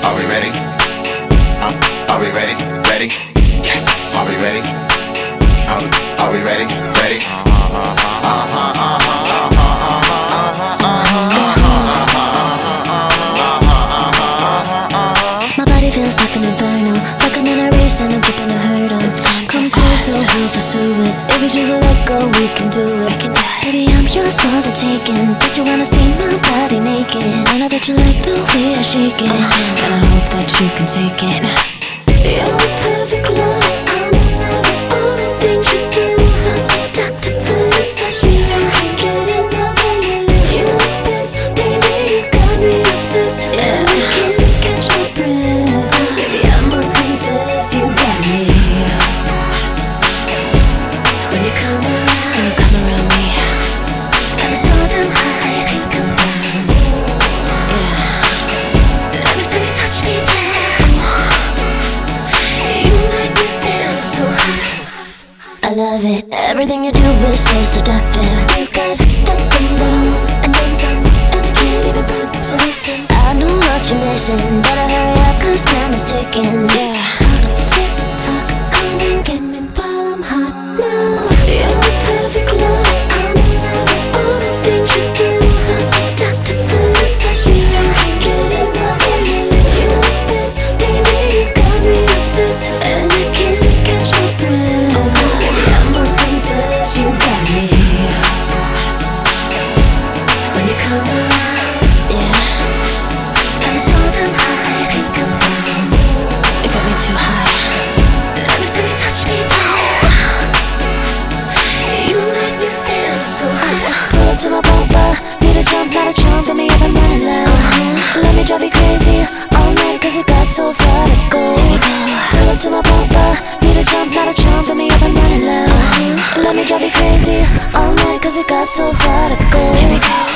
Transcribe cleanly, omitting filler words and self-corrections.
Are we ready? Are we ready? Ready? Yes. Are we ready? Are we ready? Ready? My body feels like an inferno, like I'm in a race and I'm flipping a hurdle. Come closer, we'll pursue it. If we choose to let go, we can do it. Baby, I'm yours for the taking. But you wanna see my body naked. I know that you like the way I shake it, and I hope that you can take it. You're a perfect love. I'm in love with all the things you do. So seductive when you touch me, I can't get enough of you. You're the best, baby, you got me obsessed, and I can't catch my breath. Baby, I must confess, you got me. When you come around me, got me so damn high, I can't come down. Yeah. Every time you touch me there, you make me feel so hot. I love it, everything you do is so seductive. You got that thing that I want, and then some, and I can't even run. So listen, I know what you're missing. Better hurry up, cause time is ticking. Yeah. Tick tock, come and get me while I'm hot now. You're a perfect love. I'm in love with all the things you do. So seductive when you touch me, I can't get enough of you. You're the best, baby, you got me obsessed, and I can't catch my breath. Oh baby, I must confess, you got me. When you come around, yeah, got me so damn high, I can't come down. You got me too high. Every time you touch me there, you make me feel so hot. Pull up to my bumper, need a jump, not a chump, for me up and running low. Let me drive you crazy all night, cause we got so far to go. Pull up to my bumper, need a jump, not a chump, for me up and running low. Let me drive you crazy all night, cause we got so far to go. Here we go.